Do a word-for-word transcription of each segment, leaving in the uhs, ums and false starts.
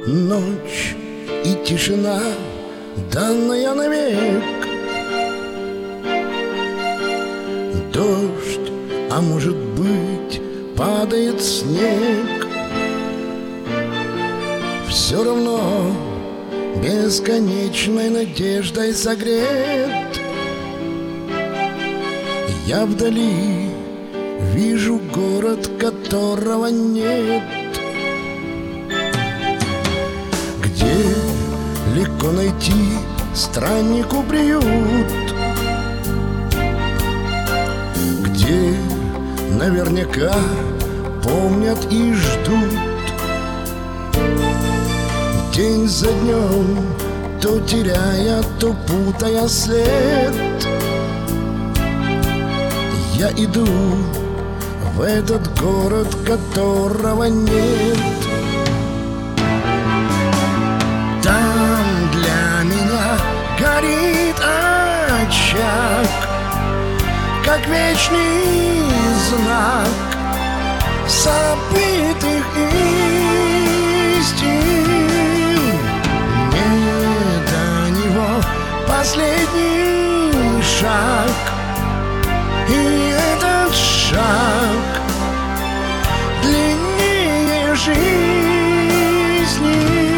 Ночь и тишина, данная навек. Дождь, а может быть, падает снег. Все равно бесконечной надеждой согрет. Я вдали вижу город, которого нет, где легко найти страннику приют, где наверняка помнят и ждут. День за днем, то теряя, то путая след, я иду в этот город, которого нет. Там для меня горит очаг, как вечный знак забытых истин. Мне до него последний шаг, и этот шаг длиннее жизни.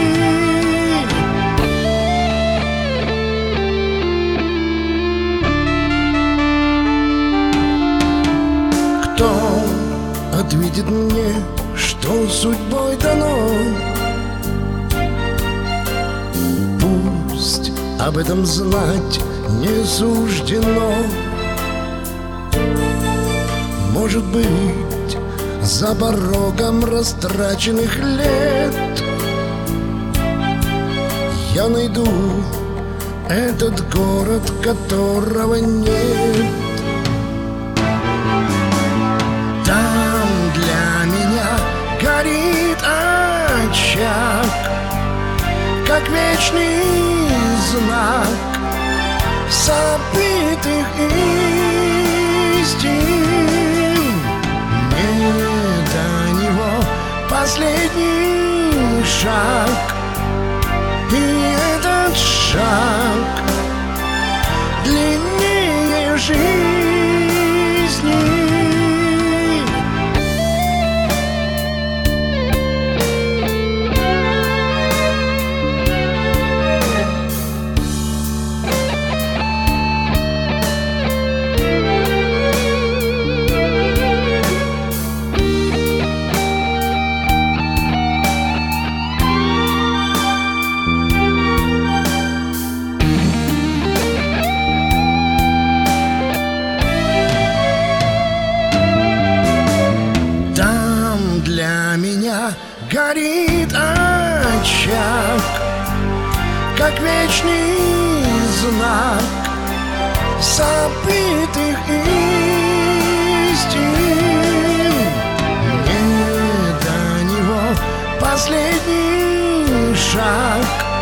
Кто ответит мне, что судьбой дано? Пусть об этом знать не суждено. Может быть, за порогом растраченных лет я найду этот город, которого нет. Там для меня горит очаг, как вечный знак забытых истин. Последний шаг, и этот шаг длиннее жизни. Для меня горит очаг, как вечный знак забытых истин. Мне до него последний шаг,